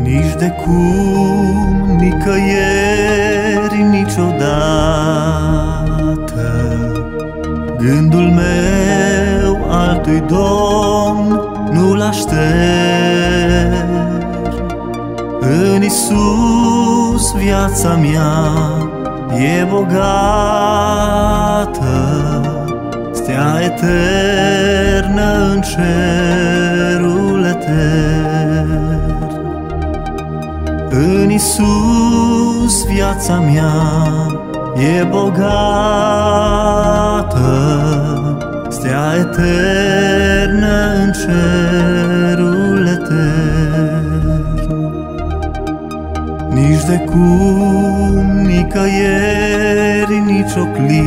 Nici de cum, nicăieri, niciodată gândul meu altui Domn nu-l aștept. În Iisus viața mea e bogată, stea eternă în cerul etern. În Iisus viața mea e bogată, stea eternă în cerul etern. Nici de cum, nicăieri, nici o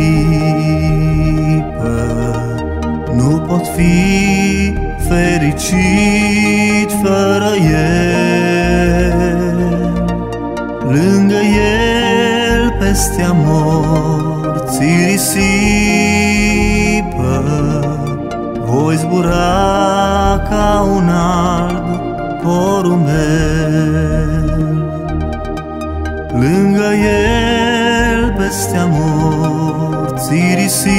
clipă nu pot fi fericit fără El. Lângă El, pestea morții risipă, voi zbura ca un alb porumbel. Lângă El, pestea morții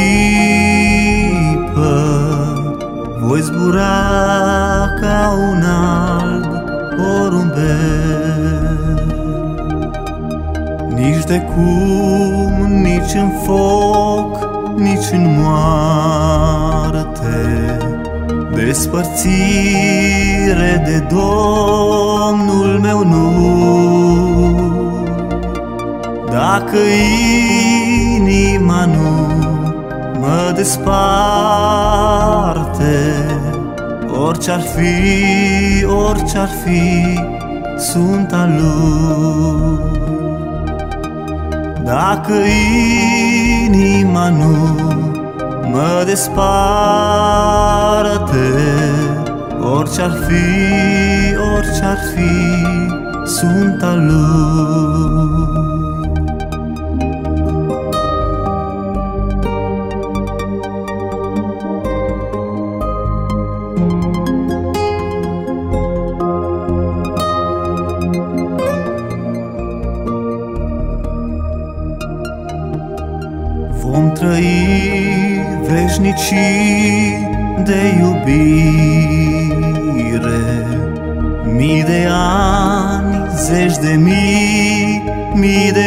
risipă, voi zbura ca un alb porumbel. Nici de cum, nici în foc, nici în moarte, despărțire de Domnul meu nu. Dacă inima nu mă desparte, orice-ar fi, sunt al Lui. Dacă inima nu mă desparte, orice-ar fi, sunt al Lui. Vom trăi veșnicii de iubire, mii de ani, zeci de mii de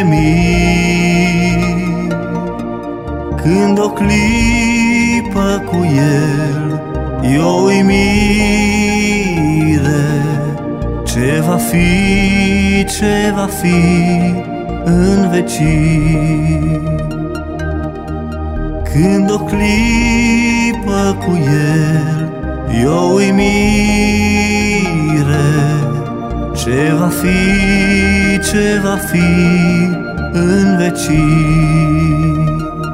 mii. Când o clipă cu El e o uimire, ce va fi în vecii. Când o clipă cu El e o uimire, ce va fi în vecii.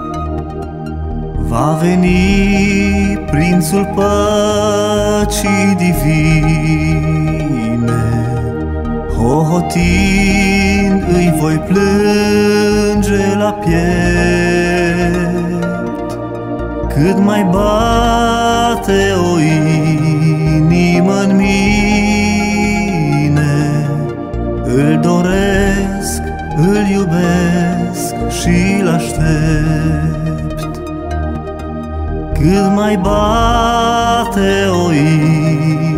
Va veni Prințul Păcii divine, hohotind îi voi plânge la piept. Cât mai bate o inimă-n mine, îl doresc, îl iubesc și-l aștept. Cât mai bate o inimă